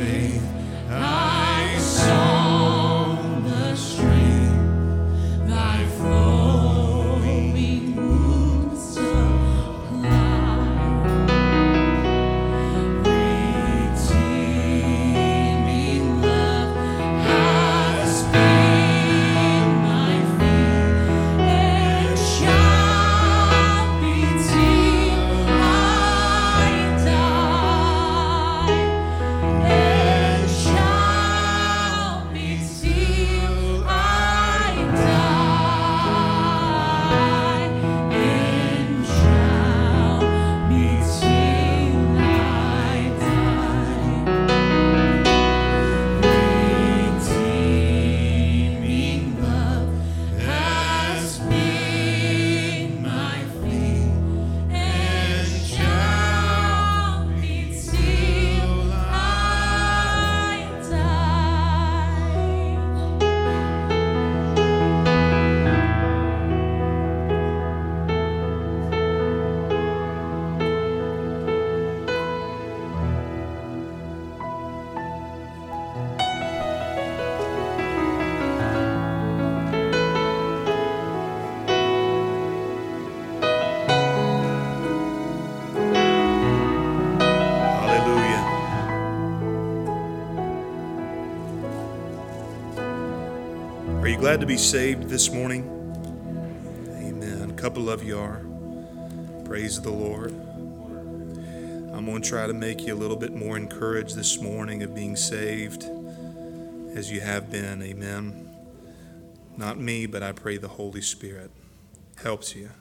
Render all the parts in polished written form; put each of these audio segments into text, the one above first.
faith I saw the stream, thy flowing wounds supply. Redeeming love has been my feet, and shall be till I die, and shall be till I die, and shall be till I die. Redeeming love has been my plea, and shall be till I Hallelujah. Are you glad to be saved this morning? Amen. A couple of you are. Praise the Lord. I'm going to try to make you a little bit more encouraged this morning of being saved as you have been. Amen. Not me, but I pray the Holy Spirit helps you.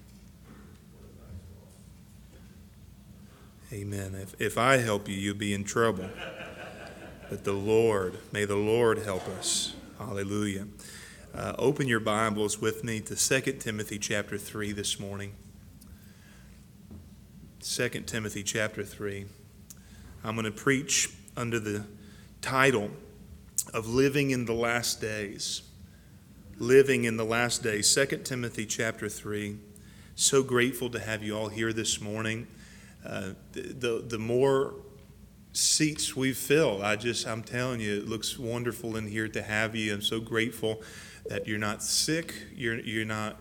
Amen. If I help you, you'll be in trouble. But may the Lord help us. Hallelujah. Open your Bibles with me to 2 Timothy chapter 3 this morning. 2 Timothy chapter 3. I'm going to preach under the title of Living in the Last Days. Living in the Last Days. 2 Timothy chapter 3. So grateful to have you all here this morning. The more seats we fill, I'm telling you, it looks wonderful in here to have you. I'm so grateful that you're not sick, you're not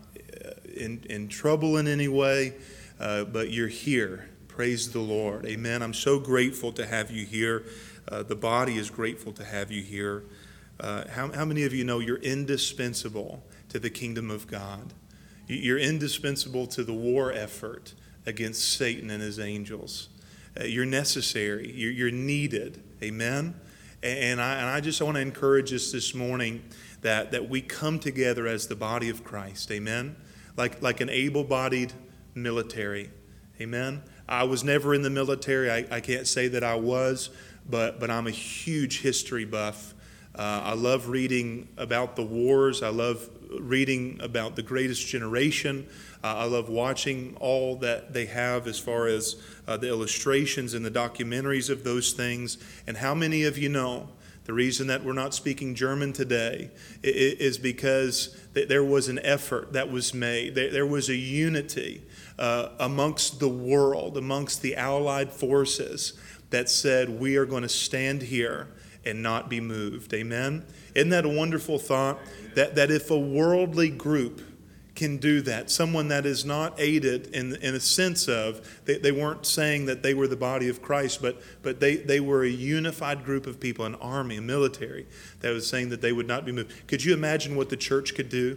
in trouble in any way, but you're here. Praise the Lord. Amen. I'm so grateful to have you here. The body is grateful to have you here. How many of you know you're indispensable to the kingdom of God? You're indispensable to the war effort against Satan and his angels. You're necessary. You're needed. Amen. And I just want to encourage us this morning that we come together as the body of Christ. Amen. Like an able-bodied military. Amen. I was never in the military. I can't say that I was, but I'm a huge history buff. I love reading about the wars. I love reading about the greatest generation. I love watching all that they have as far as the illustrations and the documentaries of those things. And how many of you know the reason that we're not speaking German today is because there was an effort that was made. There was a unity amongst the world, amongst the Allied forces that said, we are going to stand here and not be moved. Amen? Isn't that a wonderful thought? That if a worldly group can do that, someone that is not aided in a sense of, they weren't saying that they were the body of Christ, but they were a unified group of people, an army, a military, that was saying that they would not be moved. Could you imagine what the church could do?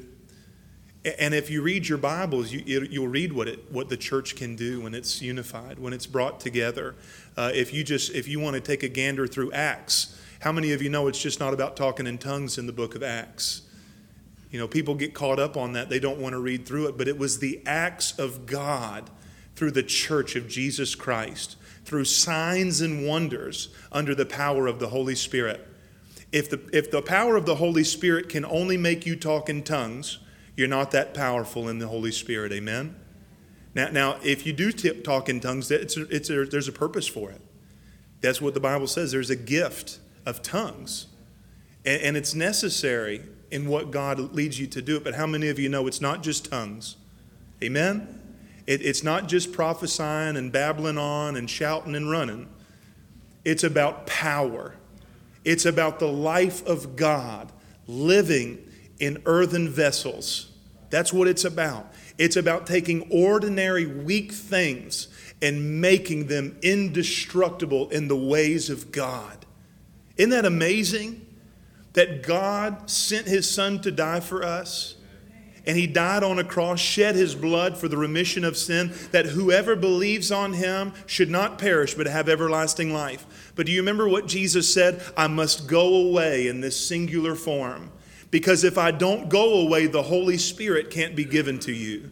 And if you read your Bibles, you'll read what the church can do when it's unified, when it's brought together. If you want to take a gander through Acts, how many of you know it's just not about talking in tongues in the book of Acts? You know, people get caught up on that. They don't want to read through it. But it was the acts of God through the church of Jesus Christ, through signs and wonders under the power of the Holy Spirit. If the power of the Holy Spirit can only make you talk in tongues, you're not that powerful in the Holy Spirit. Amen? Now, if you do talk in tongues, there's a purpose for it. That's what the Bible says. There's a gift of tongues. And it's necessary in what God leads you to do it. But how many of you know it's not just tongues? Amen? It's not just prophesying and babbling on and shouting and running. It's about power. It's about the life of God living in earthen vessels. That's what it's about. It's about taking ordinary, weak things and making them indestructible in the ways of God. Isn't that amazing? That God sent his Son to die for us. And he died on a cross, shed his blood for the remission of sin, that whoever believes on him should not perish but have everlasting life. But do you remember what Jesus said? I must go away in this singular form. Because if I don't go away, the Holy Spirit can't be given to you.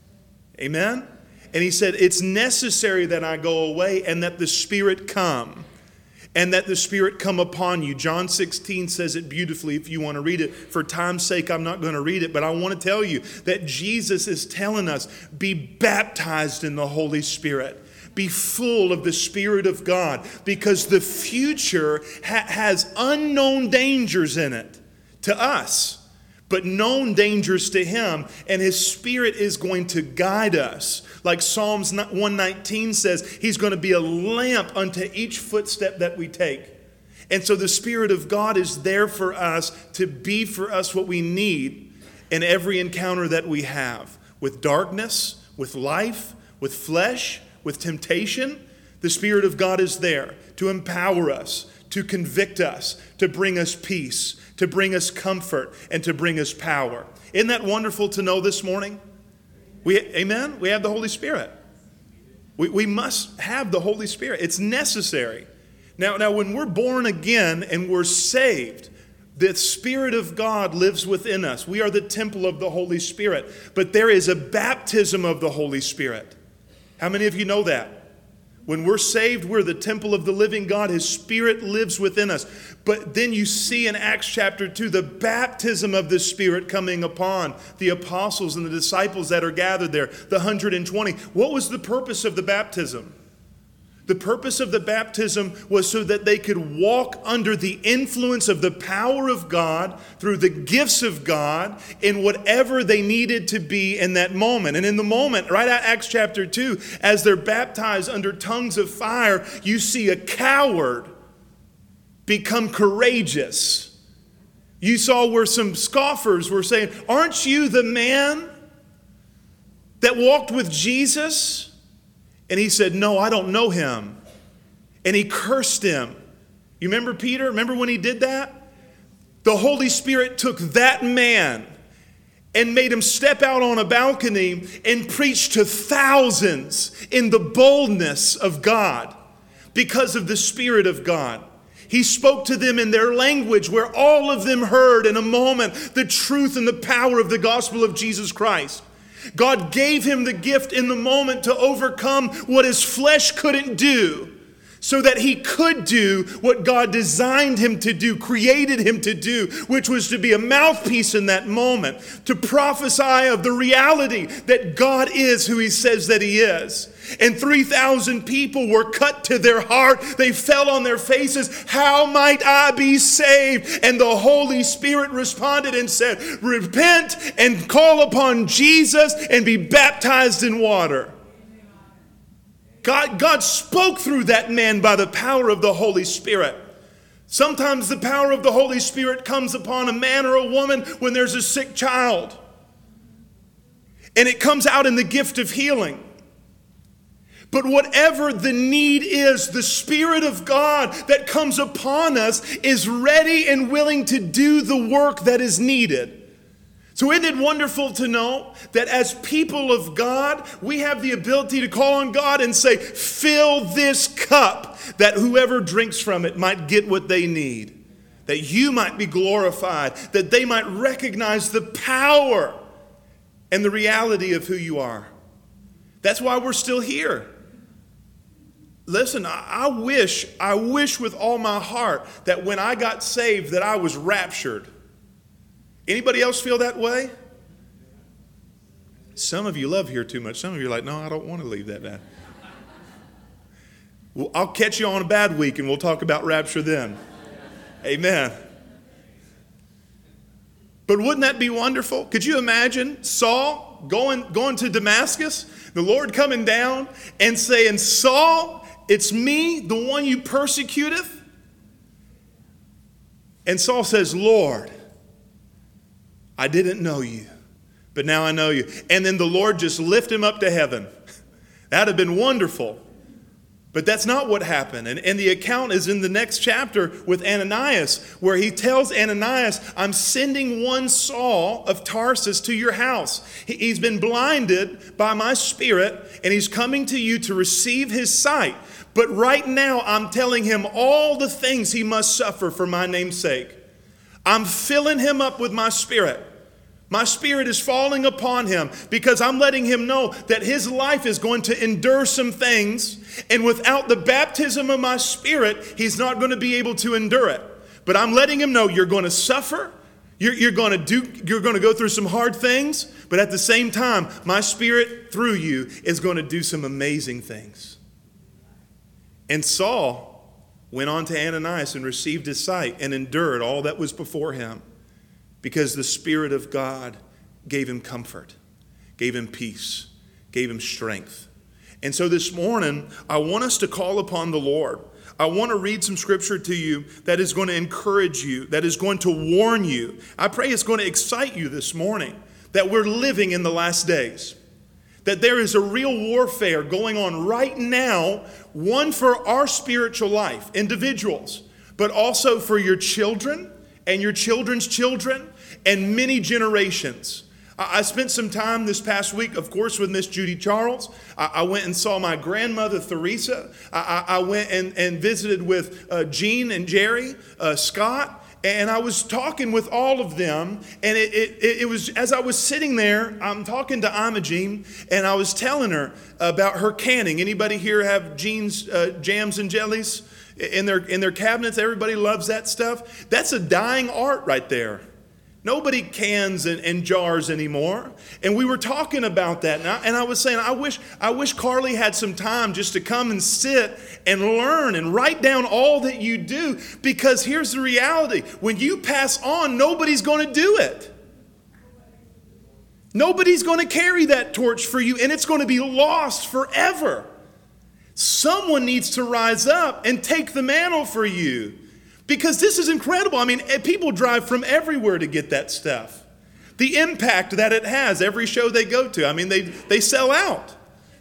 Amen? And he said, it's necessary that I go away and that the Spirit come. And that the Spirit come upon you. John 16 says it beautifully if you want to read it. For time's sake, I'm not going to read it. But I want to tell you that Jesus is telling us, be baptized in the Holy Spirit. Be full of the Spirit of God. Because the future has unknown dangers in it to us. But known dangers to him. And his Spirit is going to guide us. Like Psalms 119 says, he's going to be a lamp unto each footstep that we take. And so the Spirit of God is there for us to be for us what we need in every encounter that we have. With darkness, with life, with flesh, with temptation. The Spirit of God is there to empower us, to convict us, to bring us peace, to bring us comfort, and to bring us power. Isn't that wonderful to know this morning? Amen? We have the Holy Spirit. We must have the Holy Spirit. It's necessary. Now, when we're born again and we're saved, the Spirit of God lives within us. We are the temple of the Holy Spirit. But there is a baptism of the Holy Spirit. How many of you know that? When we're saved, we're the temple of the living God. His Spirit lives within us. But then you see in Acts chapter 2, the baptism of the Spirit coming upon the apostles and the disciples that are gathered there, the 120. What was the purpose of the baptism? The purpose of the baptism was so that they could walk under the influence of the power of God through the gifts of God in whatever they needed to be in that moment. And in the moment, right at Acts chapter 2, as they're baptized under tongues of fire, you see a coward become courageous. You saw where some scoffers were saying, aren't you the man that walked with Jesus? And he said, no, I don't know him. And he cursed him. You remember Peter? Remember when he did that? The Holy Spirit took that man and made him step out on a balcony and preach to thousands in the boldness of God because of the Spirit of God. He spoke to them in their language where all of them heard in a moment the truth and the power of the gospel of Jesus Christ. God gave him the gift in the moment to overcome what his flesh couldn't do so that he could do what God designed him to do, created him to do, which was to be a mouthpiece in that moment, to prophesy of the reality that God is who he says that he is. And 3,000 people were cut to their heart. They fell on their faces. How might I be saved? And the Holy Spirit responded and said, repent and call upon Jesus and be baptized in water. God spoke through that man by the power of the Holy Spirit. Sometimes the power of the Holy Spirit comes upon a man or a woman when there's a sick child. And it comes out in the gift of healing. But whatever the need is, the Spirit of God that comes upon us is ready and willing to do the work that is needed. So isn't it wonderful to know that as people of God, we have the ability to call on God and say, fill this cup, that whoever drinks from it might get what they need, that you might be glorified, that they might recognize the power and the reality of who you are. That's why we're still here. Listen, I wish with all my heart that when I got saved that I was raptured. Anybody else feel that way? Some of you love here too much. Some of you are like, no, I don't want to leave that bad. Well, I'll catch you on a bad week and we'll talk about rapture then. Amen. But wouldn't that be wonderful? Could you imagine Saul going to Damascus, the Lord coming down and saying, Saul, it's me, the one you persecuteth? And Saul says, Lord, I didn't know you, but now I know you. And then the Lord just lift him up to heaven. That would have been wonderful. But that's not what happened. And the account is in the next chapter with Ananias, where he tells Ananias, I'm sending one Saul of Tarsus to your house. He's been blinded by my spirit, and he's coming to you to receive his sight. But right now, I'm telling him all the things he must suffer for my name's sake. I'm filling him up with my spirit. My spirit is falling upon him because I'm letting him know that his life is going to endure some things, and without the baptism of my spirit, he's not going to be able to endure it. But I'm letting him know you're going to suffer, you're going to go through some hard things, but at the same time, my spirit through you is going to do some amazing things. And Saul went on to Ananias and received his sight and endured all that was before him. Because the Spirit of God gave him comfort, gave him peace, gave him strength. And so this morning, I want us to call upon the Lord. I want to read some scripture to you that is going to encourage you, that is going to warn you. I pray it's going to excite you this morning that we're living in the last days. That there is a real warfare going on right now, one for our spiritual life, individuals, but also for your children and your children's children, and many generations. I spent some time this past week, of course, with Miss Judy Charles. I went and saw my grandmother, Theresa. I went and visited with Jean and Jerry, Scott, and I was talking with all of them. And it was, as I was sitting there, I'm talking to Imogene, and I was telling her about her canning. Anybody here have Jean's jams and jellies in their cabinets? Everybody loves that stuff. That's a dying art right there. Nobody cans and jars anymore. And we were talking about that. And I was saying, I wish Carly had some time just to come and sit and learn and write down all that you do. Because here's the reality. When you pass on, nobody's going to do it. Nobody's going to carry that torch for you. And it's going to be lost forever. Someone needs to rise up and take the mantle for you. Because this is incredible. I mean, people drive from everywhere to get that stuff. The impact that it has, every show they go to. I mean, they sell out.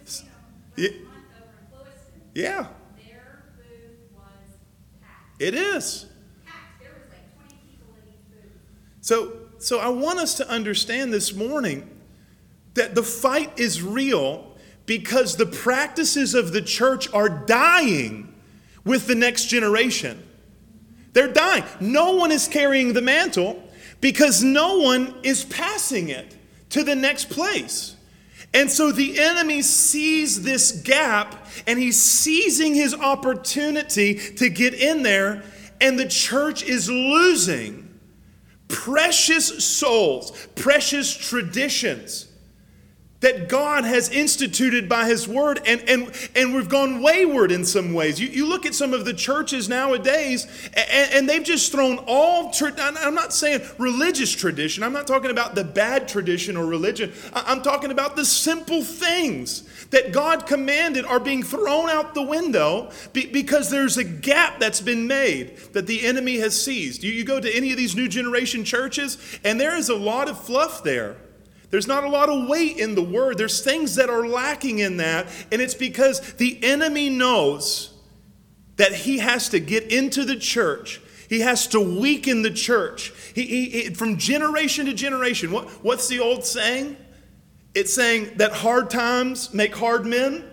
Yeah. Their booth was packed. It is. Packed. There was like 20 people in each booth. So I want us to understand this morning that the fight is real because the practices of the church are dying with the next generation. They're dying. No one is carrying the mantle because no one is passing it to the next place. And so the enemy sees this gap and he's seizing his opportunity to get in there, and the church is losing precious souls, precious traditions that God has instituted by his word, and we've gone wayward in some ways. You look at some of the churches nowadays, and they've just thrown all, I'm not saying religious tradition, I'm not talking about the bad tradition or religion, I'm talking about the simple things that God commanded are being thrown out the window because there's a gap that's been made that the enemy has seized. You go to any of these new generation churches, and there is a lot of fluff there. There's not a lot of weight in the word. There's things that are lacking in that. And it's because the enemy knows that he has to get into the church. He has to weaken the church. He from generation to generation. What's the old saying? It's saying that hard times make hard men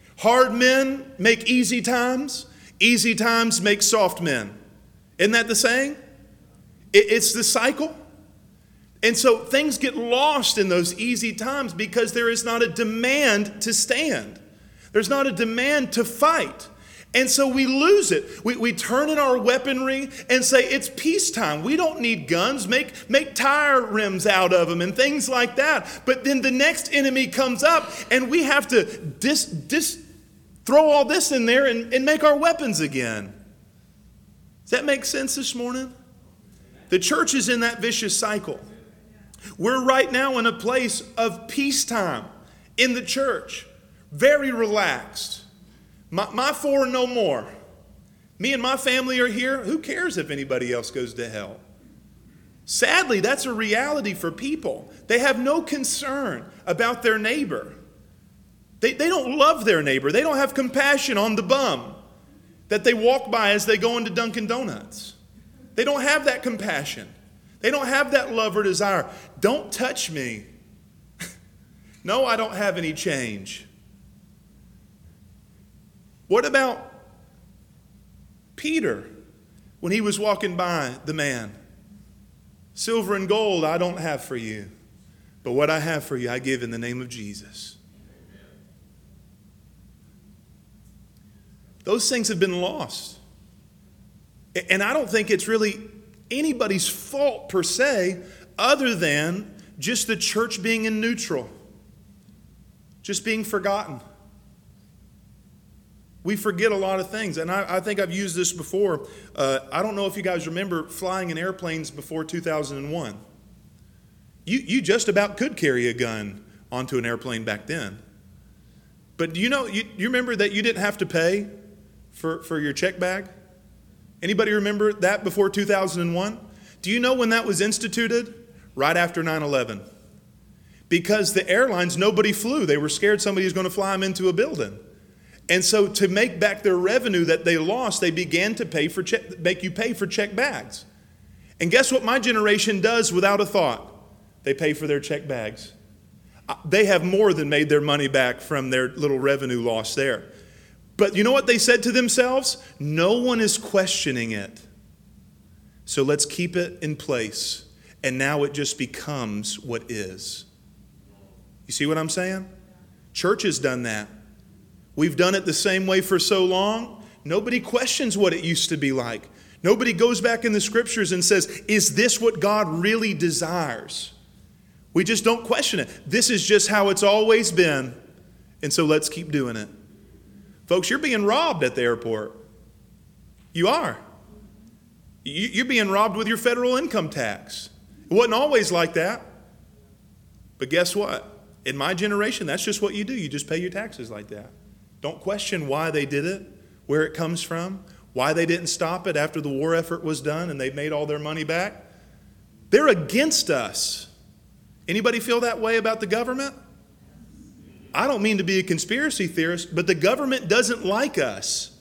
make easy times make soft men. Isn't that the saying? It's the cycle. And so things get lost in those easy times because there is not a demand to stand. There's not a demand to fight. And so we lose it. We turn in our weaponry and say, it's peacetime. We don't need guns. Make tire rims out of them and things like that. But then the next enemy comes up and we have to throw all this in there and make our weapons again. Does that make sense this morning? The church is in that vicious cycle. We're right now in a place of peacetime in the church. Very relaxed. My four, no more. Me and my family are here. Who cares if anybody else goes to hell? Sadly, that's a reality for people. They have no concern about their neighbor. They don't love their neighbor. They don't have compassion on the bum that they walk by as they go into Dunkin' Donuts. They don't have that compassion. They don't have that love or desire. Don't touch me. No, I don't have any change. What about Peter when he was walking by the man? Silver and gold I don't have for you, but what I have for you I give in the name of Jesus. Those things have been lost. And I don't think it's really anybody's fault per se, other than just the church being in neutral, just being forgotten. We forget a lot of things, and I think I've used this before. I don't know if you guys remember flying in airplanes before 2001. You just about could carry a gun onto an airplane back then. But you remember that you didn't have to pay for your check bag? Anybody remember that before 2001? Do you know when that was instituted? Right after 9/11. Because the airlines, nobody flew. They were scared somebody was going to fly them into a building. And so to make back their revenue that they lost, they began to make you pay for check bags. And guess what my generation does without a thought? They pay for their check bags. They have more than made their money back from their little revenue loss there. But you know what they said to themselves? No one is questioning it. So let's keep it in place. And now it just becomes what is. You see what I'm saying? Church has done that. We've done it the same way for so long. Nobody questions what it used to be like. Nobody goes back in the scriptures and says, is this what God really desires? We just don't question it. This is just how it's always been. And so let's keep doing it. Folks, you're being robbed at the airport. You are. You're being robbed with your federal income tax. It wasn't always like that. But guess what? In my generation, that's just what you do. You just pay your taxes like that. Don't question why they did it, where it comes from, why they didn't stop it after the war effort was done and they made all their money back. They're against us. Anybody feel that way about the government? I don't mean to be a conspiracy theorist, but the government doesn't like us.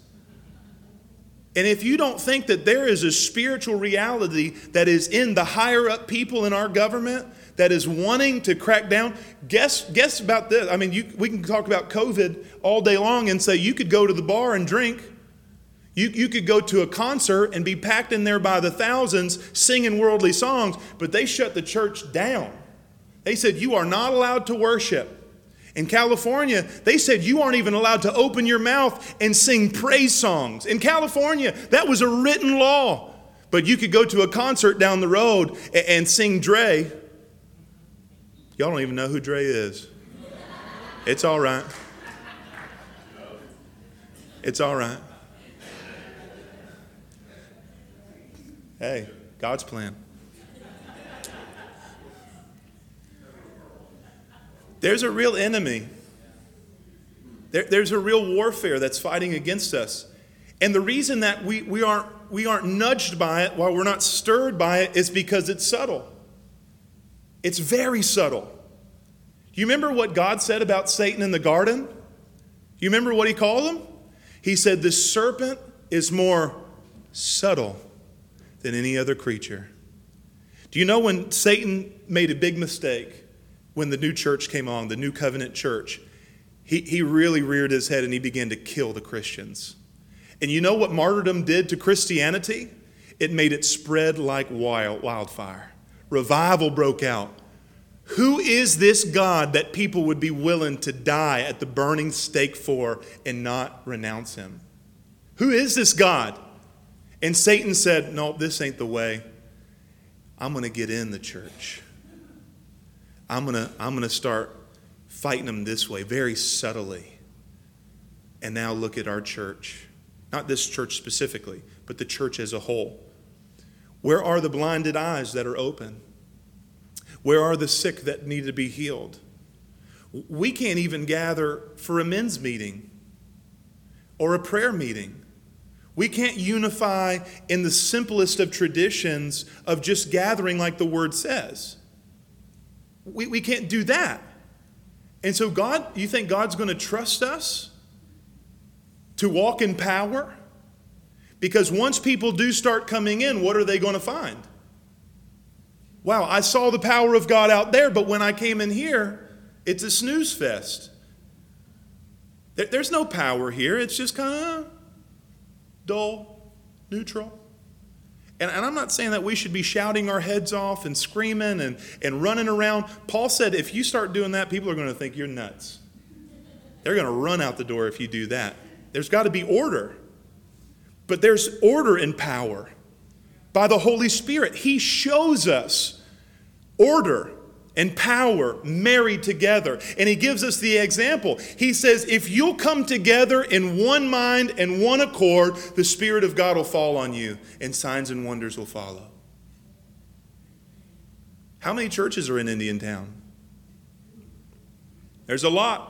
And if you don't think that there is a spiritual reality that is in the higher up people in our government that is wanting to crack down, guess about this. I mean, we can talk about COVID all day long and say you could go to the bar and drink. You could go to a concert and be packed in there by the thousands singing worldly songs, but they shut the church down. They said you are not allowed to worship. In California, they said you aren't even allowed to open your mouth and sing praise songs. In California, that was a written law. But you could go to a concert down the road and sing Dre. Y'all don't even know who Dre is. It's all right. It's all right. Hey, God's plan. There's a real enemy. There's a real warfare that's fighting against us. And the reason that we aren't nudged by it, while we're not stirred by it, is because it's subtle. It's very subtle. Do you remember what God said about Satan in the garden? You remember what he called him? He said, the serpent is more subtle than any other creature. Do you know when Satan made a big mistake? When the new church came along, the new covenant church, he really reared his head and he began to kill the Christians. And you know what martyrdom did to Christianity? It made it spread like wildfire. Revival broke out. Who is this God that people would be willing to die at the burning stake for and not renounce him? Who is this God? And Satan said, no, this ain't the way. I'm going to get in the church. I'm gonna start fighting them this way, very subtly. And now look at our church. Not this church specifically, but the church as a whole. Where are the blinded eyes that are open? Where are the sick that need to be healed? We can't even gather for a men's meeting or a prayer meeting. We can't unify in the simplest of traditions of just gathering like the word says. We can't do that. And so you think God's going to trust us to walk in power? Because once people do start coming in, what are they going to find? Wow, I saw the power of God out there, but when I came in here, it's a snooze fest. There's no power here. It's just kind of dull, neutral. And I'm not saying that we should be shouting our heads off and screaming and running around. Paul said if you start doing that, people are going to think you're nuts. They're going to run out the door if you do that. There's got to be order. But there's order and power. By the Holy Spirit, He shows us order and power married together. And He gives us the example. He says, if you'll come together in one mind and one accord, the Spirit of God will fall on you and signs and wonders will follow. How many churches are in Indiantown? There's a lot.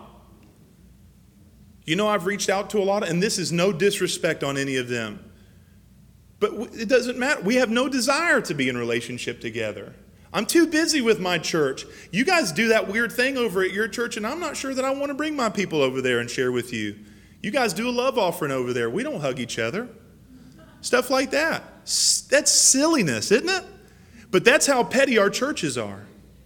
You know, I've reached out to a lot, and this is no disrespect on any of them. But it doesn't matter. We have no desire to be in relationship together. I'm too busy with my church. You guys do that weird thing over at your church, and I'm not sure that I want to bring my people over there and share with you. You guys do a love offering over there. We don't hug each other. Stuff like that. That's silliness, isn't it? But that's how petty our churches are.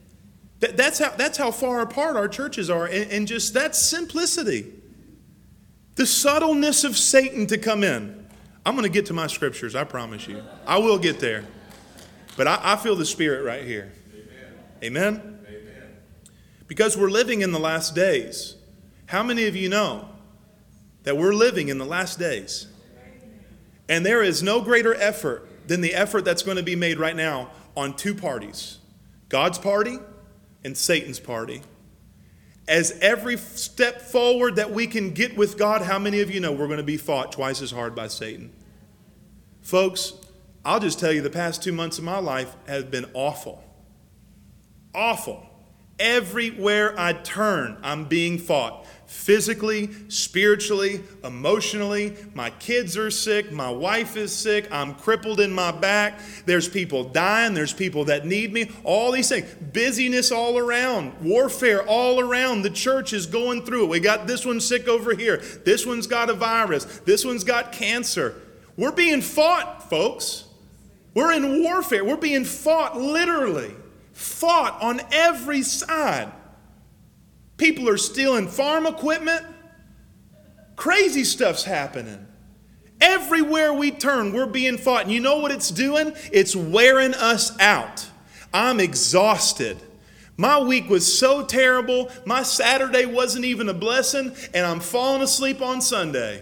That's how far apart our churches are, and just that's simplicity. The subtleness of Satan to come in. I'm going to get to my scriptures, I promise you. I will get there. But I feel the Spirit right here. Amen? Amen? Because we're living in the last days. How many of you know that we're living in the last days? And there is no greater effort than the effort that's going to be made right now on two parties. God's party and Satan's party. As every step forward that we can get with God, how many of you know we're going to be fought twice as hard by Satan? Folks, I'll just tell you the past 2 months of my life have been awful. Awful. Everywhere I turn, I'm being fought. Physically, spiritually, emotionally. My kids are sick. My wife is sick. I'm crippled in my back. There's people dying. There's people that need me. All these things. Busyness all around. Warfare all around. The church is going through it. We got this one sick over here. This one's got a virus. This one's got cancer. We're being fought, folks. We're in warfare. We're being fought literally. Fought on every side. People are stealing farm equipment. Crazy stuff's happening. Everywhere we turn, we're being fought. And you know what it's doing? It's wearing us out. I'm exhausted. My week was so terrible. My Saturday wasn't even a blessing, and I'm falling asleep on Sunday.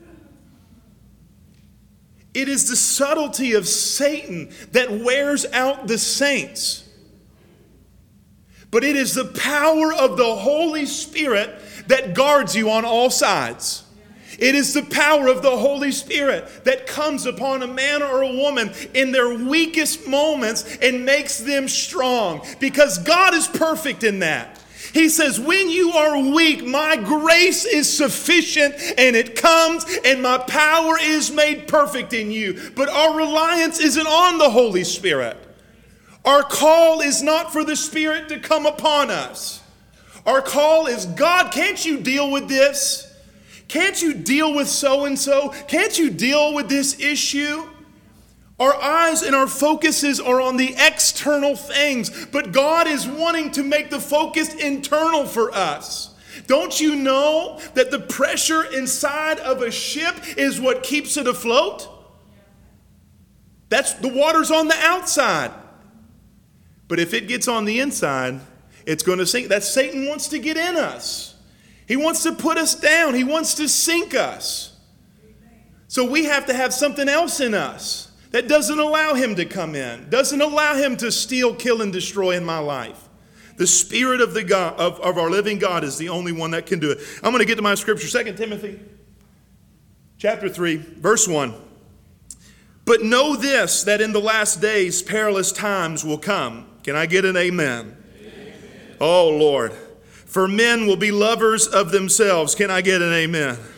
It is the subtlety of Satan that wears out the saints. But it is the power of the Holy Spirit that guards you on all sides. It is the power of the Holy Spirit that comes upon a man or a woman in their weakest moments and makes them strong. Because God is perfect in that. He says, when you are weak, my grace is sufficient and it comes and my power is made perfect in you. But our reliance isn't on the Holy Spirit. Our call is not for the Spirit to come upon us. Our call is, God, can't you deal with this? Can't you deal with so-and-so? Can't you deal with this issue? Our eyes and our focuses are on the external things, but God is wanting to make the focus internal for us. Don't you know that the pressure inside of a ship is what keeps it afloat? That's the water's on the outside. But if it gets on the inside, it's going to sink. That Satan wants to get in us. He wants to put us down. He wants to sink us. So we have to have something else in us that doesn't allow him to come in, doesn't allow him to steal, kill, and destroy in my life. The Spirit of the God of our living God is the only one that can do it. I'm going to get to my scripture, 2 Timothy chapter 3, verse 1. But know this, that in the last days perilous times will come. Can I get an amen? Amen. Oh, Lord. For men will be lovers of themselves. Can I get an amen?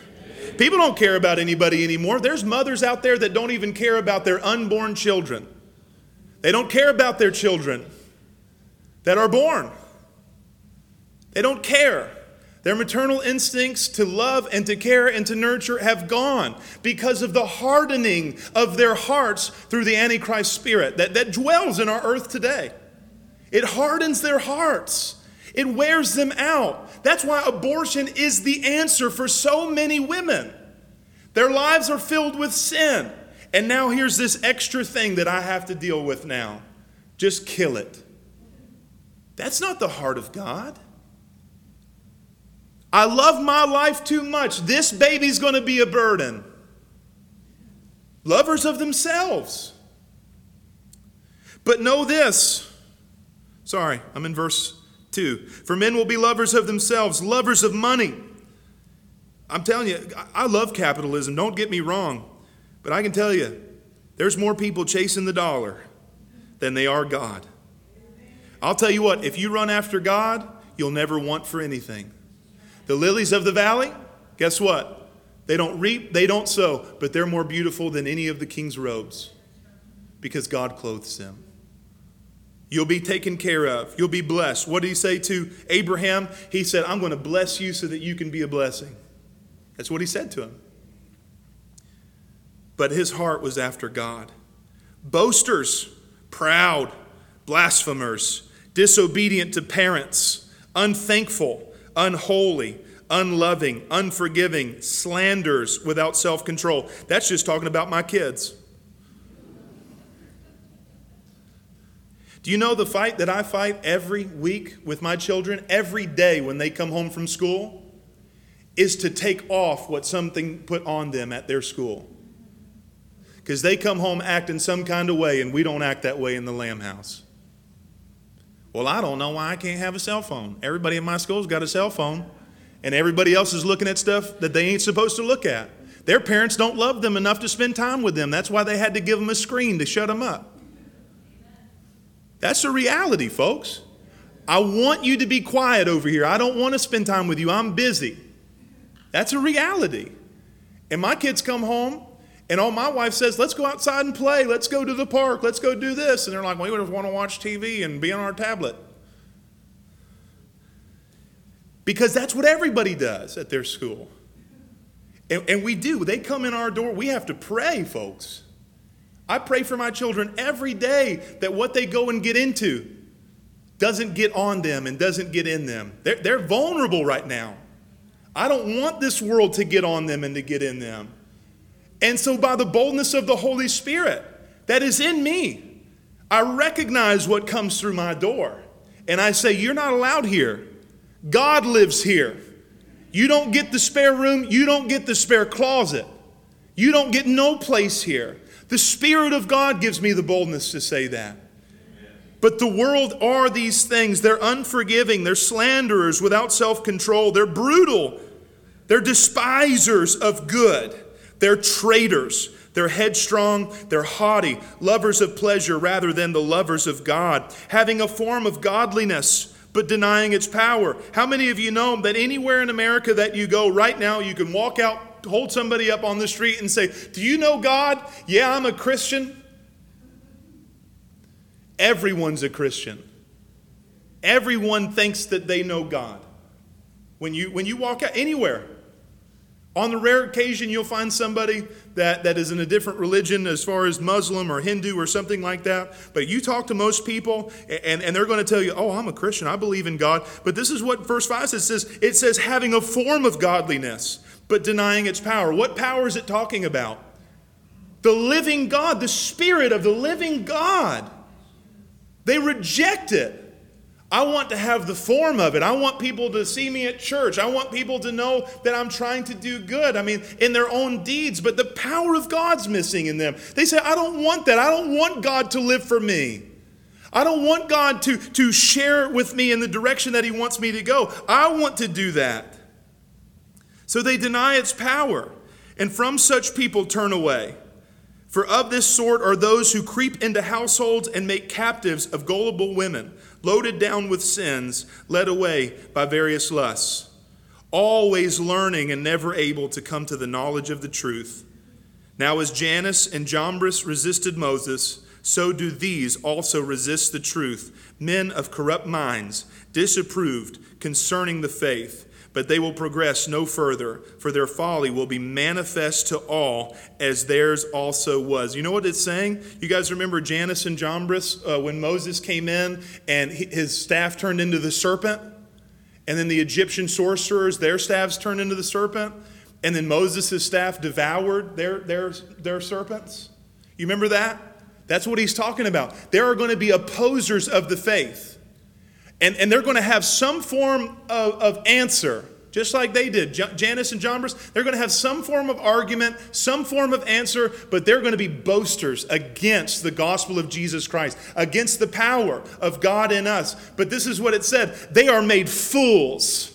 People don't care about anybody anymore. There's mothers out there that don't even care about their unborn children. They don't care about their children that are born. They don't care. Their maternal instincts to love and to care and to nurture have gone because of the hardening of their hearts through the Antichrist spirit that dwells in our earth today. It hardens their hearts. It wears them out. That's why abortion is the answer for so many women. Their lives are filled with sin. And now here's this extra thing that I have to deal with now. Just kill it. That's not the heart of God. I love my life too much. This baby's going to be a burden. Lovers of themselves. But know this. Sorry, I'm in verse 2. For men will be lovers of themselves, lovers of money. I'm telling you, I love capitalism. Don't get me wrong. But I can tell you, there's more people chasing the dollar than they are God. I'll tell you what, if you run after God, you'll never want for anything. The lilies of the valley, guess what? They don't reap, they don't sow, but they're more beautiful than any of the king's robes because God clothes them. You'll be taken care of. You'll be blessed. What did he say to Abraham? He said, I'm going to bless you so that you can be a blessing. That's what he said to him. But his heart was after God. Boasters, proud, blasphemers, disobedient to parents, unthankful, unholy, unloving, unforgiving, slanders, without self-control. That's just talking about my kids. Do you know the fight that I fight every week with my children, every day when they come home from school, is to take off what something put on them at their school? Because they come home acting some kind of way and we don't act that way in the Lamb House. Well, I don't know why I can't have a cell phone. Everybody in my school's got a cell phone, and everybody else is looking at stuff that they ain't supposed to look at. Their parents don't love them enough to spend time with them. That's why they had to give them a screen to shut them up. That's the reality, folks. I want you to be quiet over here. I don't want to spend time with you. I'm busy. That's a reality. And my kids come home, and all my wife says, let's go outside and play. Let's go to the park. Let's go do this. And they're like, well, we just want to watch TV and be on our tablet. Because that's what everybody does at their school. And we do. They come in our door. We have to pray, folks. I pray for my children every day that what they go and get into doesn't get on them and doesn't get in them. They're vulnerable right now. I don't want this world to get on them and to get in them. And so by the boldness of the Holy Spirit that is in me, I recognize what comes through my door. And I say, you're not allowed here. God lives here. You don't get the spare room. You don't get the spare closet. You don't get no place here. The Spirit of God gives me the boldness to say that. But the world are these things. They're unforgiving. They're slanderers without self-control. They're brutal. They're despisers of good. They're traitors. They're headstrong. They're haughty. Lovers of pleasure rather than the lovers of God. Having a form of godliness, but denying its power. How many of you know that anywhere in America that you go right now, you can walk out, hold somebody up on the street and say, do you know God? Yeah, I'm a Christian. Everyone's a Christian. Everyone thinks that they know God. When you walk out anywhere, on the rare occasion you'll find somebody that is in a different religion as far as Muslim or Hindu or something like that. But you talk to most people and they're going to tell you, oh, I'm a Christian. I believe in God. But this is what verse 5 says. It says having a form of godliness, but denying its power. What power is it talking about? The living God, the Spirit of the living God. They reject it. I want to have the form of it. I want people to see me at church. I want people to know that I'm trying to do good. I mean, in their own deeds, but the power of God's missing in them. They say, I don't want that. I don't want God to live for me. I don't want God to share with me in the direction that He wants me to go. I want to do that. So they deny its power, and from such people turn away. For of this sort are those who creep into households and make captives of gullible women, loaded down with sins, led away by various lusts. always learning and never able to come to the knowledge of the truth. Now as Jannes and Jambres resisted Moses, so do these also resist the truth, men of corrupt minds, disapproved concerning the faith. But they will progress no further, for their folly will be manifest to all, as theirs also was. You know what it's saying? You guys remember Jannes and Jambres when Moses came in and his staff turned into the serpent? And then the Egyptian sorcerers, their staffs turned into the serpent? And then Moses' staff devoured their serpents? You remember that? That's what he's talking about. There are going to be opposers of the faith. And they're going to have some form of answer, just like they did. Jannes and Jambres, they're going to have some form of argument, some form of answer, but they're going to be boasters against the gospel of Jesus Christ, against the power of God in us. But this is what it said. They are made fools.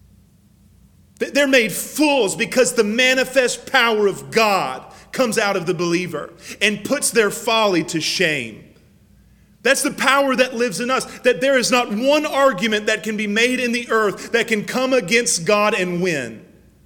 They're made fools because the manifest power of God comes out of the believer and puts their folly to shame. That's the power that lives in us, that there is not one argument that can be made in the earth that can come against God and win.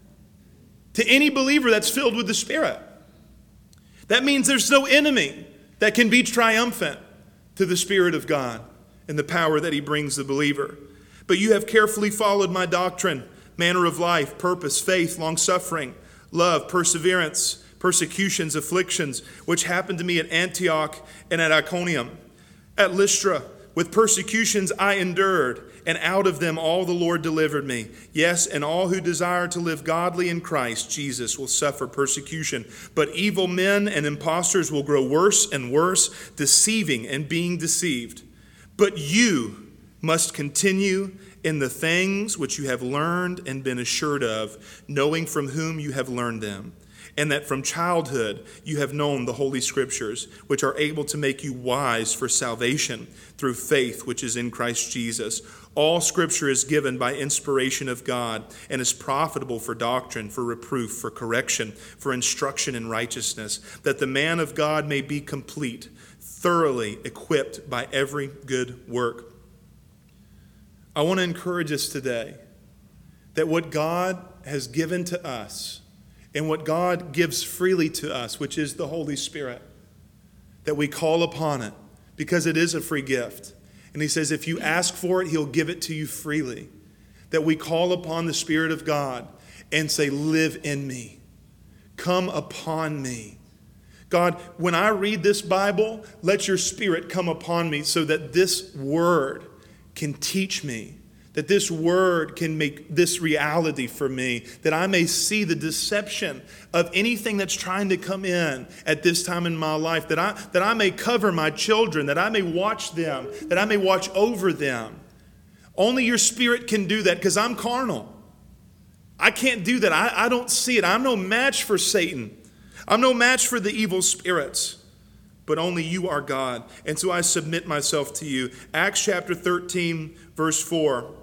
To any believer that's filled with the Spirit. That means there's no enemy that can be triumphant to the Spirit of God and the power that he brings the believer. But you have carefully followed my doctrine, manner of life, purpose, faith, long-suffering, love, perseverance, persecutions, afflictions, which happened to me at Antioch and at Iconium. At Lystra, with persecutions I endured, and out of them all the Lord delivered me. Yes, and all who desire to live godly in Christ Jesus will suffer persecution. But evil men and impostors will grow worse and worse, deceiving and being deceived. But you must continue in the things which you have learned and been assured of, knowing from whom you have learned them. And that from childhood you have known the Holy Scriptures, which are able to make you wise for salvation through faith which is in Christ Jesus. All Scripture is given by inspiration of God and is profitable for doctrine, for reproof, for correction, for instruction in righteousness, that the man of God may be complete, thoroughly equipped by every good work. I want to encourage us today that what God has given to us and what God gives freely to us, which is the Holy Spirit, that we call upon it because it is a free gift. And he says if you ask for it, he'll give it to you freely. That we call upon the Spirit of God and say, live in me. Come upon me. God, when I read this Bible, let your Spirit come upon me so that this word can teach me, that this word can make this reality for me, that I may see the deception of anything that's trying to come in at this time in my life, that I may cover my children, that I may watch them, that I may watch over them. Only your Spirit can do that because I'm carnal. I can't do that. I don't see it. I'm no match for Satan. I'm no match for the evil spirits. But only you are God. And so I submit myself to you. Acts chapter 13, verse 4.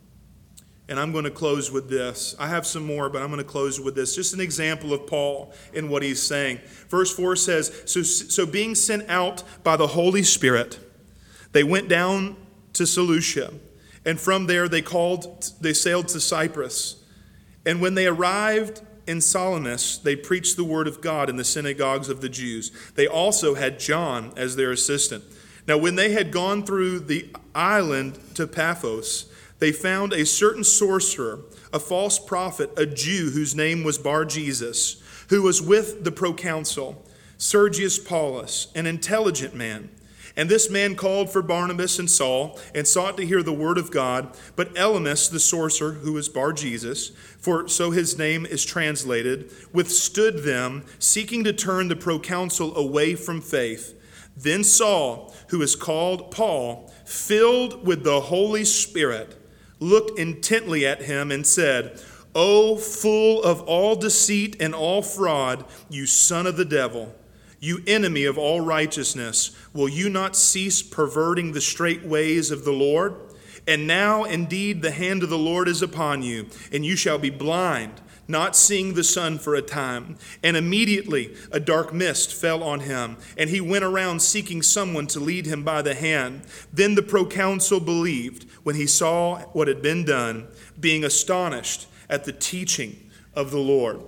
And I'm going to close with this. I have some more, but I'm going to close with this. Just an example of Paul in what he's saying. Verse 4 says, So being sent out by the Holy Spirit, they went down to Seleucia. And from there they sailed to Cyprus. And when they arrived in Salamis, they preached the word of God in the synagogues of the Jews. They also had John as their assistant. Now when they had gone through the island to Paphos, they found a certain sorcerer, a false prophet, a Jew whose name was Bar-Jesus, who was with the proconsul, Sergius Paulus, an intelligent man. And this man called for Barnabas and Saul and sought to hear the word of God. But Elymas, the sorcerer, who was Bar-Jesus, for so his name is translated, withstood them, seeking to turn the proconsul away from faith. Then Saul, who is called Paul, filled with the Holy Spirit, looked intently at him and said, O full of all deceit and all fraud, you son of the devil, you enemy of all righteousness, will you not cease perverting the straight ways of the Lord? And now indeed the hand of the Lord is upon you, and you shall be blind, not seeing the sun for a time. And immediately a dark mist fell on him, and he went around seeking someone to lead him by the hand. Then the proconsul believed when he saw what had been done, being astonished at the teaching of the Lord.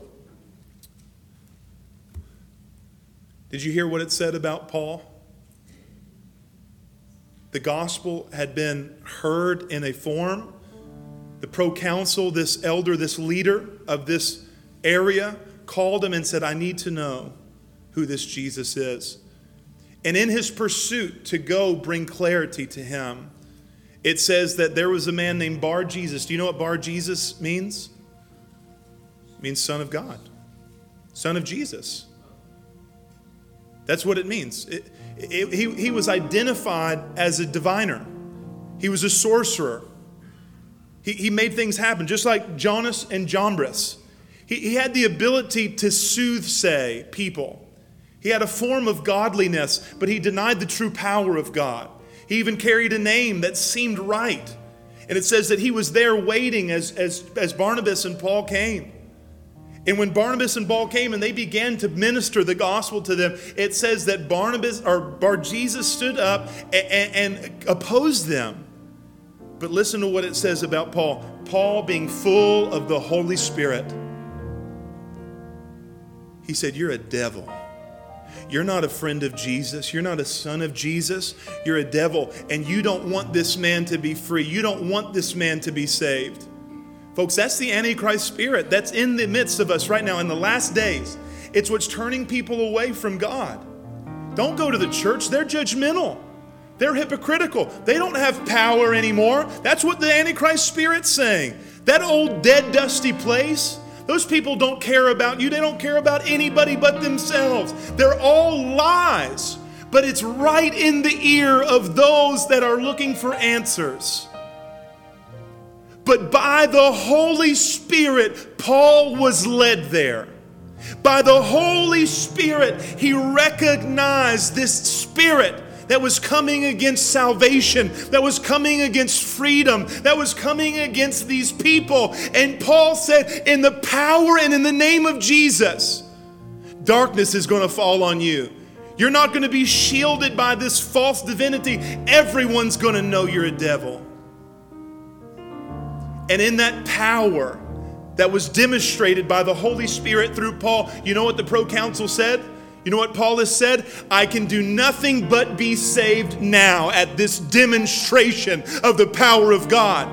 Did you hear what it said about Paul? The gospel had been heard in a form. The proconsul, this elder, this leader of this area, called him and said, I need to know who this Jesus is. And in his pursuit to go bring clarity to him, it says that there was a man named Bar Jesus. Do you know what Bar Jesus means? It means son of God. Son of Jesus. That's what it means. He was identified as a diviner. He was a sorcerer. He made things happen, just like Jonas and Jambres. He had the ability to soothsay people. He had a form of godliness, but he denied the true power of God. He even carried a name that seemed right. And it says that he was there waiting as Barnabas and Paul came. And when Barnabas and Paul came and they began to minister the gospel to them, it says that Bar Jesus stood up and opposed them. But listen to what it says about Paul. Paul, being full of the Holy Spirit, he said, you're a devil. You're not a friend of Jesus. You're not a son of Jesus. You're a devil. And you don't want this man to be free. You don't want this man to be saved. Folks, that's the Antichrist spirit that's in the midst of us right now in the last days. It's what's turning people away from God. Don't go to the church. They're judgmental. They're hypocritical. They don't have power anymore. That's what the Antichrist spirit's saying. That old dead, dusty place, those people don't care about you. They don't care about anybody but themselves. They're all lies. But it's right in the ear of those that are looking for answers. But by the Holy Spirit, Paul was led there. By the Holy Spirit, he recognized this spirit that was coming against salvation, that was coming against freedom, that was coming against these people. And Paul said, in the power and in the name of Jesus, darkness is going to fall on you. You're not going to be shielded by this false divinity. Everyone's going to know you're a devil. And in that power that was demonstrated by the Holy Spirit through Paul, you know what the proconsul said? You know what Paul has said? I can do nothing but be saved now at this demonstration of the power of God.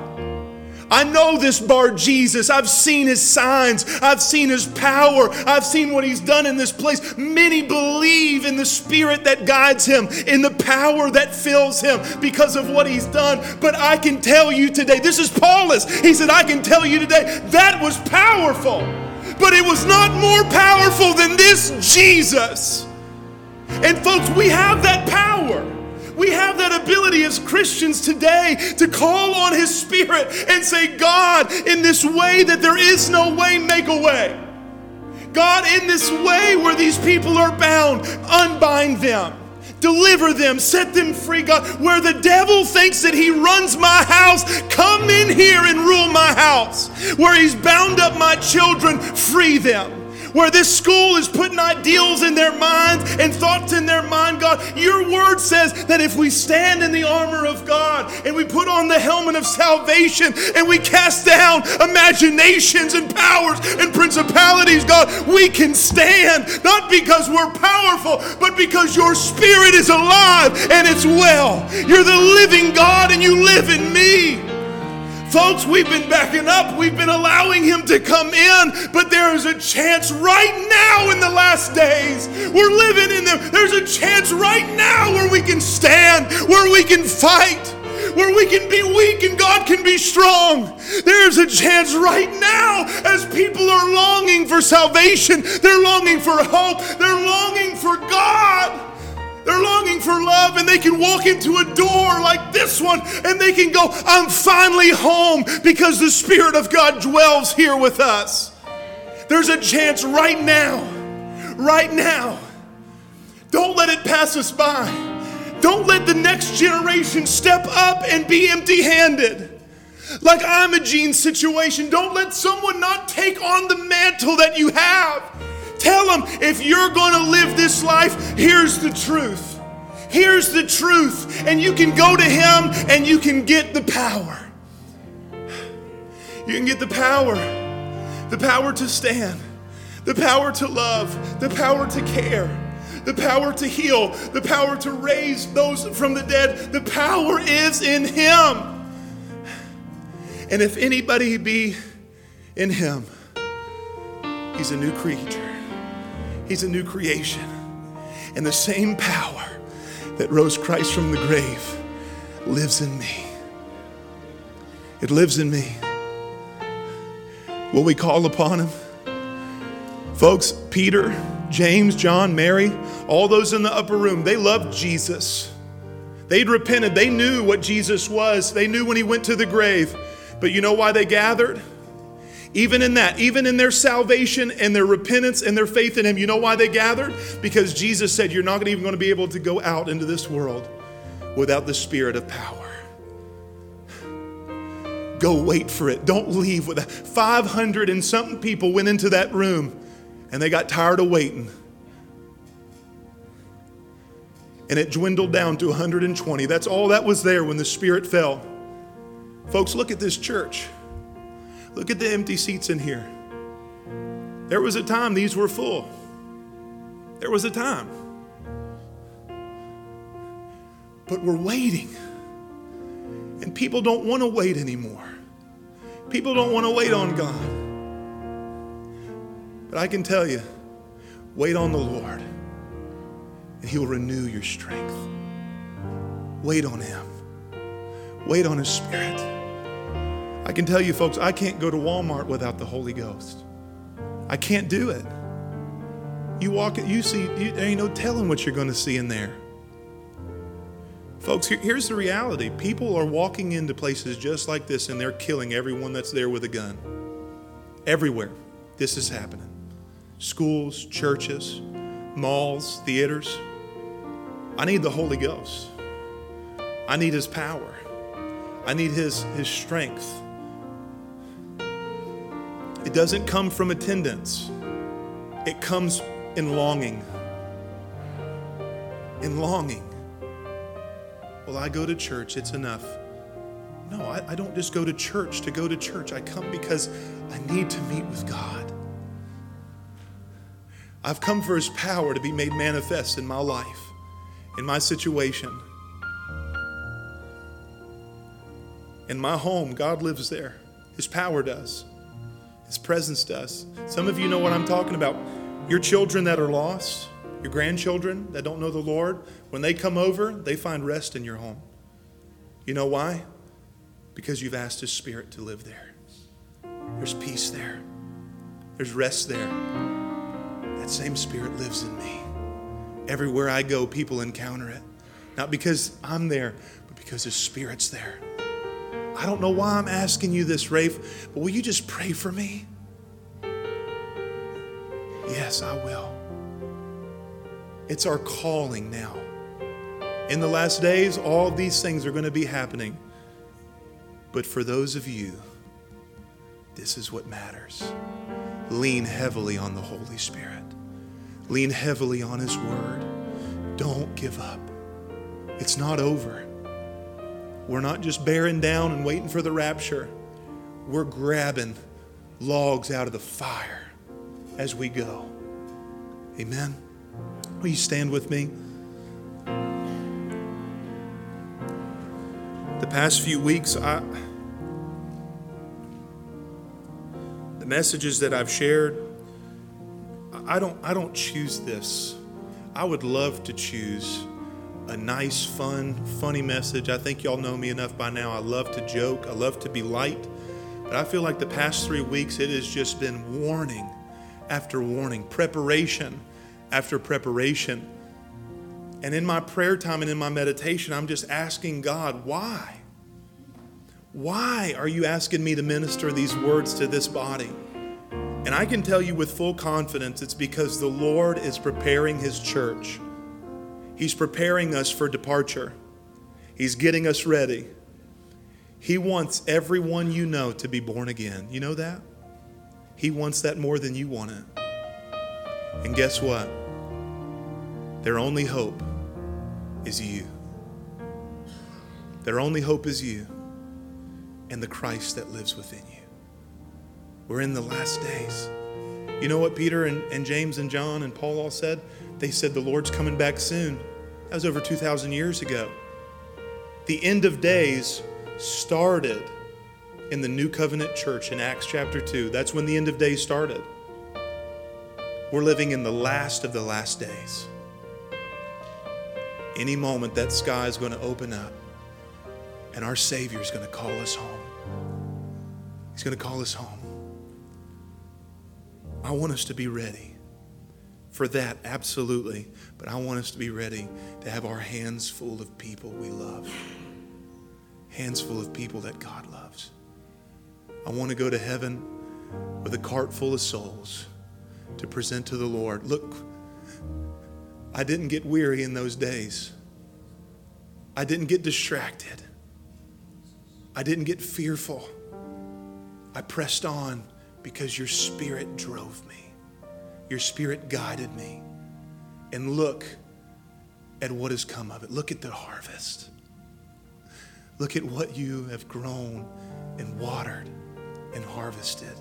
I know this Bar Jesus. I've seen his signs. I've seen his power. I've seen what he's done in this place. Many believe in the Spirit that guides him, in the power that fills him because of what he's done. But I can tell you today, this is Paulus. He said, I can tell you today, that was powerful. But it was not more powerful than this Jesus. And folks, we have that power. We have that ability as Christians today to call on his Spirit and say, God, in this way that there is no way, make a way. God, in this way where these people are bound, unbind them. Deliver them, set them free, God. Where the devil thinks that he runs my house, come in here and rule my house. Where he's bound up my children, free them. Where this school is putting ideals in their minds and thoughts in their mind, God, your word says that if we stand in the armor of God and we put on the helmet of salvation and we cast down imaginations and powers and principalities, God, we can stand, not because we're powerful, but because your Spirit is alive and it's well. You're the living God and you live in me. Folks, we've been backing up. We've been allowing him to come in, but there is a chance right now in the last days. We're living in them. There's a chance right now where we can stand, where we can fight, where we can be weak and God can be strong. There's a chance right now as people are longing for salvation. They're longing for hope. They're longing for God. They're longing for love, and they can walk into a door like this one and they can go, I'm finally home because the Spirit of God dwells here with us. There's a chance right now. Right now. Don't let it pass us by. Don't let the next generation step up and be empty-handed. Like Imogene's situation. Don't let someone not take on the mantle that you have. Tell them, if you're going to live this life, here's the truth. Here's the truth. And you can go to him and you can get the power. You can get the power. the power to stand, the power to love, the power to care, the power to heal, the power to raise those from the dead. The power is in him. And if anybody be in him, he's a new creature. He's a new creation. And the same power that rose Christ from the grave lives in me. It lives in me. Will we call upon him? Folks, Peter, James, John, Mary, all those in the upper room, they loved Jesus. They'd repented. They knew what Jesus was. They knew when he went to the grave. But you know why they gathered? Even in that, even in their salvation and their repentance and their faith in him, you know why they gathered? Because Jesus said, you're not even going to be able to go out into this world without the Spirit of power. Go wait for it. Don't leave with that. 500 and something people went into that room and they got tired of waiting. And it dwindled down to 120. That's all that was there when the Spirit fell. Folks, look at this church. Look at the empty seats in here. There was a time these were full. There was a time. But we're waiting. And people don't want to wait anymore. People don't want to wait on God. But I can tell you, wait on the Lord, and he'll renew your strength. Wait on him. Wait on his Spirit. I can tell you, folks, I can't go to Walmart without the Holy Ghost. I can't do it. You walk it, you see, there ain't no telling what you're going to see in there. Folks, here's the reality. People are walking into places just like this and they're killing everyone that's there with a gun. Everywhere this is happening. Schools, churches, malls, theaters. I need the Holy Ghost. I need his power. I need his strength. It doesn't come from attendance. It comes in longing. In longing. Well, I go to church, it's enough. No, I don't just go to church to go to church. I come because I need to meet with God. I've come for his power to be made manifest in my life, in my situation. In my home, God lives there. His power does. His presence does. Some of you know what I'm talking about. Your children that are lost, your grandchildren that don't know the Lord, when they come over, they find rest in your home. You know why? Because you've asked his Spirit to live there. There's peace there. There's rest there. That same Spirit lives in me. Everywhere I go, people encounter it. Not because I'm there, but because his Spirit's there. I don't know why I'm asking you this, Rafe, but will you just pray for me? Yes, I will. It's our calling now. In the last days, all these things are going to be happening. But for those of you, this is what matters. Lean heavily on the Holy Spirit. Lean heavily on his word. Don't give up. It's not over. We're not just bearing down and waiting for the rapture. We're grabbing logs out of the fire as we go. Amen. Will you stand with me? The past few weeks, the messages that I've shared, I don't choose this. I would love to choose a nice, fun, funny message. I think y'all know me enough by now. I love to joke. I love to be light. But I feel like the past 3 weeks, it has just been warning after warning, preparation after preparation. And in my prayer time and in my meditation, I'm just asking God, why? Why are you asking me to minister these words to this body? And I can tell you with full confidence, it's because the Lord is preparing his church. He's preparing us for departure. He's getting us ready. He wants everyone you know to be born again. You know that? He wants that more than you want it. And guess what? Their only hope is you. Their only hope is you and the Christ that lives within you. We're in the last days. You know what Peter and James and John and Paul all said? They said the Lord's coming back soon. That was over 2,000 years ago. The end of days started in the New Covenant Church in Acts chapter 2. That's when the end of days started. We're living in the last of the last days. Any moment that sky is going to open up and our Savior is going to call us home. He's going to call us home. I want us to be ready for that, absolutely. But I want us to be ready to have our hands full of people we love. Hands full of people that God loves. I want to go to heaven with a cart full of souls to present to the Lord. Look, I didn't get weary in those days. I didn't get distracted. I didn't get fearful. I pressed on because your Spirit drove me. Your Spirit guided me. And look at what has come of it. Look at the harvest. Look at what you have grown and watered and harvested.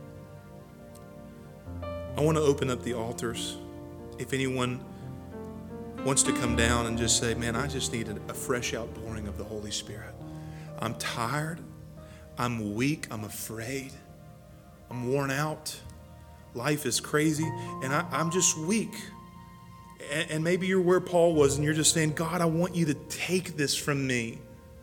I want to open up the altars. If anyone wants to come down and just say, man, I just need a fresh outpouring of the Holy Spirit. I'm tired. I'm weak. I'm afraid. I'm worn out. Life is crazy. And I'm just weak. And maybe you're where Paul was and you're just saying, God, I want you to take this from me.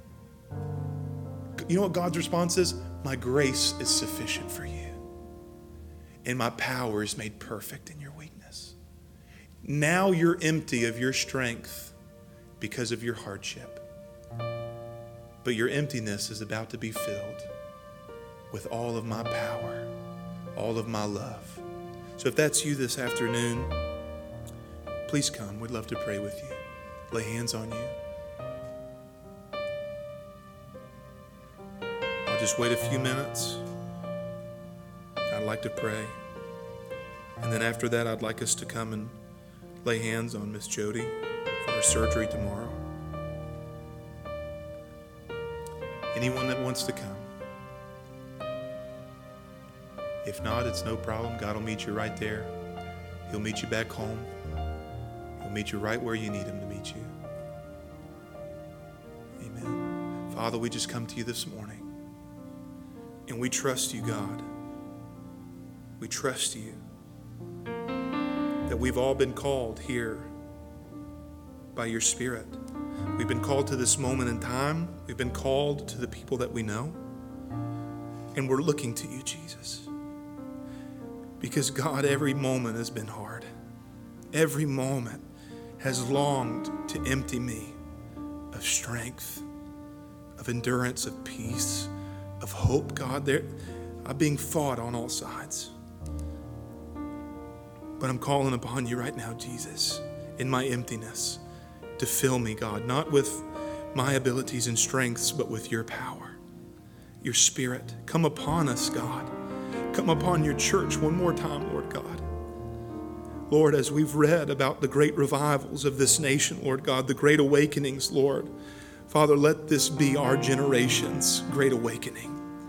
You know what God's response is? My grace is sufficient for you. And my power is made perfect in your weakness. Now you're empty of your strength because of your hardship. But your emptiness is about to be filled with all of my power, all of my love. So if that's you this afternoon, please come. We'd love to pray with you. Lay hands on you. I'll just wait a few minutes. I'd like to pray. And then after that, I'd like us to come and lay hands on Miss Jody for her surgery tomorrow. Anyone that wants to come. If not, it's no problem. God will meet you right there. He'll meet you back home. He'll meet you right where you need him to meet you. Amen. Father, we just come to you this morning. And we trust you, God. We trust you that we've all been called here by your Spirit. We've been called to this moment in time. We've been called to the people that we know. And we're looking to you, Jesus. Because God, every moment has been hard. Every moment has longed to empty me of strength, of endurance, of peace, of hope. God, I'm being fought on all sides. But I'm calling upon you right now, Jesus, in my emptiness, to fill me, God, not with my abilities and strengths, but with your power, your Spirit. Come upon us, God. Come upon your church one more time, Lord God. Lord, as we've read about the great revivals of this nation, Lord God, the great awakenings, Lord, Father, let this be our generation's great awakening.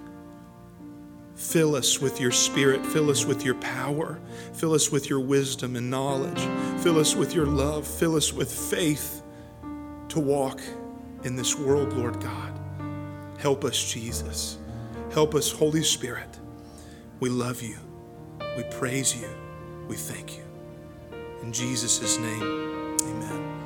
Fill us with your Spirit. Fill us with your power. Fill us with your wisdom and knowledge. Fill us with your love. Fill us with faith to walk in this world, Lord God. Help us, Jesus. Help us, Holy Spirit. We love you. We praise you. We thank you. In Jesus' name, amen.